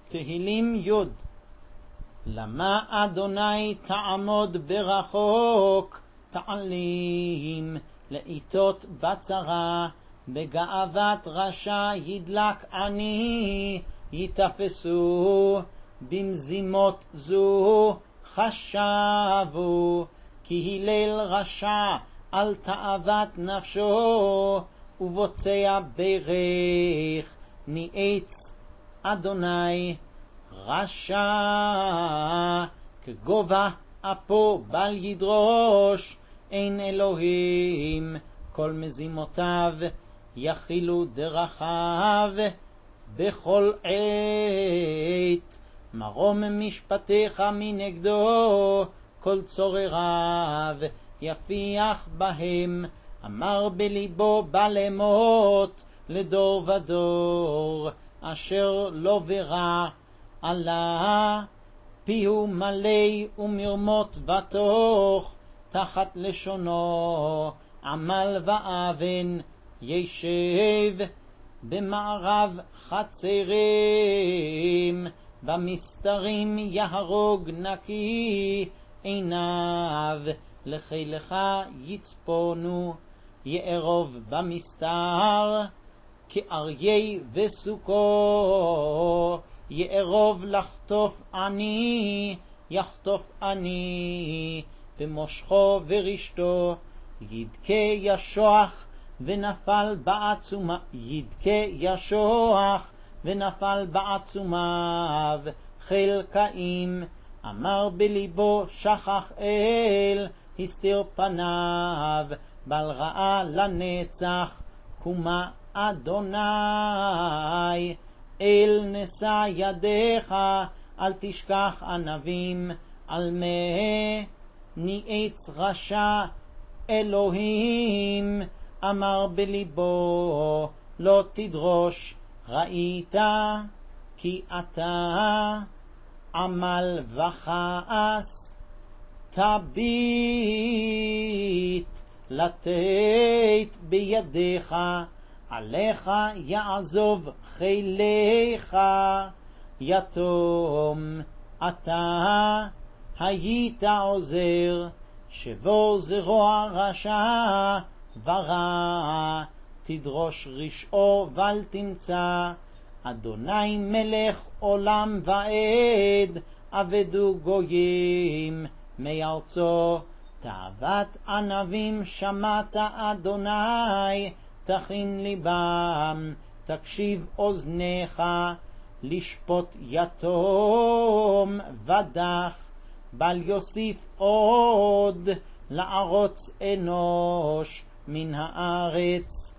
תהילים י' למה אדוני תעמוד ברחוק, תעלים לעיתות בצרה, בגאוות רשע ידלק עני, יתפסו במזימות זו חשבו, כי הלל רשע על תאוות נפשו, ובוצע ברך ניאץ אדוני. רשע כגובה אפו בל ידרוש, אין אלוהים כל מזימותיו, יכילו דרכיו בכל עת. מרום משפטיך מנגדו, כל צורריו יפיח בהם. אמר בליבו בא למות, לדור ודור אשר לא ברע. עלה פיהו מלא ומרמות בתוך, תחת לשונו עמל ואבן ישב. במערב חצרים, במסתרים יהרוג נקי, עיניו לחילך יצפונו. יערוב במסתר כאריה וסוכו, יערוב לחטוף עני, יחטוף עני במושכו ורשתו. ידכה ישוח ונפל בעצומה, ידכה ישוח ונפל בעצומיו חלקאים. אמר בליבו שכח אל, הסתיר פניו, בל ראה לנצח. קומה אדוני, אל נשא ידיך, אל תשכח ענבים. על מה ניאץ רשע אלוהים, אמר בליבו לא תדרוש. ראית כי אתה עמל וכעס, תביט לתת בידיך. עליך יעזוב חיליך, יתום אתה היית עוזר. שבו זרוע רשע ורע, תדרוש רשעו בל תמצא. אדוני מלך עולם ועד, עבדו גויים מארצו. תאוות ענבים שמעת אדוני, תכין ליבם תקשיב אוזניך. לשפוט יתום ודח, בל יוסיף עוד לערוץ אנוש מן הארץ.